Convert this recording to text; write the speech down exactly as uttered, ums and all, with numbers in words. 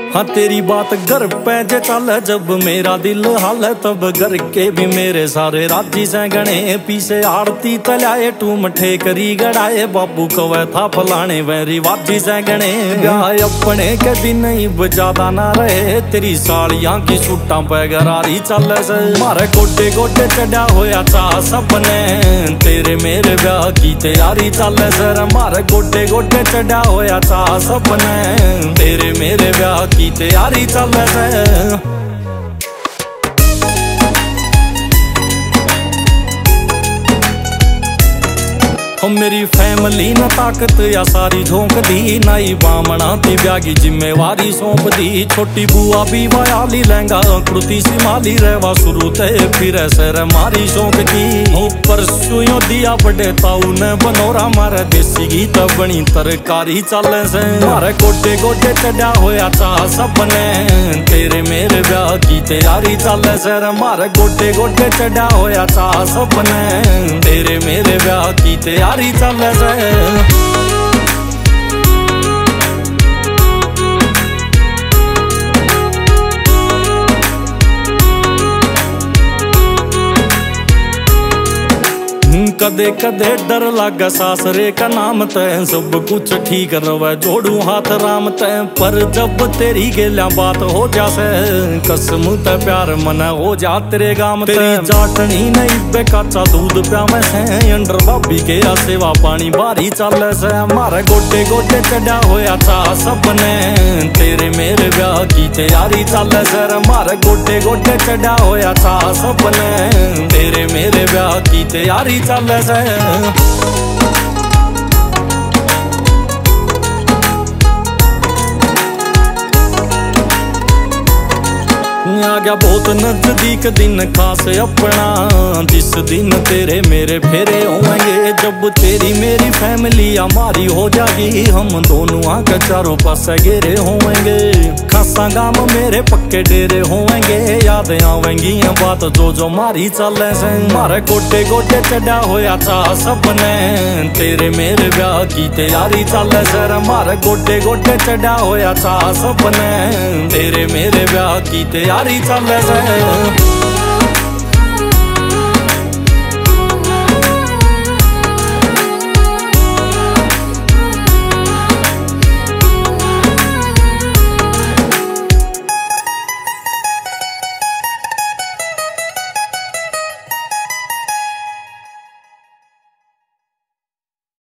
हाँ तेरी बात घर पे जे चल, जब मेरा दिल हाल है तब घर के भी मेरे सारे राजी से गणे। पीछे आरती तलाए टू मठे करी गड़ाए, बाबू कवे था फलाने वे रिवाजी से गणे। ब्याह अपने के दिन ही ज्यादा ना रहे, तेरी साड़ियां की सूटा पे गरारी चल से। मारे गोटे गोटे चढ़ा होया चाह सपने, तेरे मेरे ब्याह की तैयारी चल सर। मारे गोटे गोटे चढ़ा होया चाह सपने, तेरे मेरे ब्याह की तैयारी चल रही। हम मेरी फैमिली न ताकत या सारी झोंक दी, नाई बामणा ती ब्यागी जिम्मेवारी सौंप दी। छोटी बुआ भी वाली लहंगा कुर्ती सी माली रहवा शुरू ते फिर सर मारी शौक की। ऊपर सुयो दिया बड़े ताऊ ने बनोरा, मारे देसी गीत बनी तरकारी चल से। मारे गोटे गोटे चढ़ा होया चाह सपने, तेरे मेरे ब्याह की तैयारी चल सर। मारे गोटे गोटे चढ़ा होया चाह सपने, तेरे मेरे ब्याह की तैयारी चल रही। कदे कदे डर लागे सासरे का नाम तय, सब कुछ ठीक रवे जोड़ू हाथ राम तय। पर जब तेरी गेल्या बात हो जासे, कसम ते प्यार मन हो जा तेरे गाम। तेरी चाटनी नहीं बेकाचा दूध प्या में से, अंडर भाभी के या सेवा पानी बारी चल से। मारे गोटे गोटे चढ़ा होया चाह सपने, तेरे मेरे ब्याह की तैयारी चल सर। मारे गोटे गोटे चढ़ा होया चाह सपने, तेरे मेरे ब्याह की तैयारी चल से। आ गया बहुत नजदीक दिन खास अपना, जिस दिन तेरे मेरे फेरे होंगे। जब तेरी मेरी फैमिली हमारी हो जाएगी, हम दोनों आके चारों पास घेरे होंगे। खासा गांव मेरे पक्के डेरे होंगे, याद आवेंगी बात जो जो मारी चले से। मारे गोटे गोटे चढ़ा होया चाह सपने, तेरे मेरे ब्याह की तैयारी चले सर। मारे गोटे गोटे चढ़ा होया चाह सपने, तेरे मेरे ब्याह की तैयारी चल रही।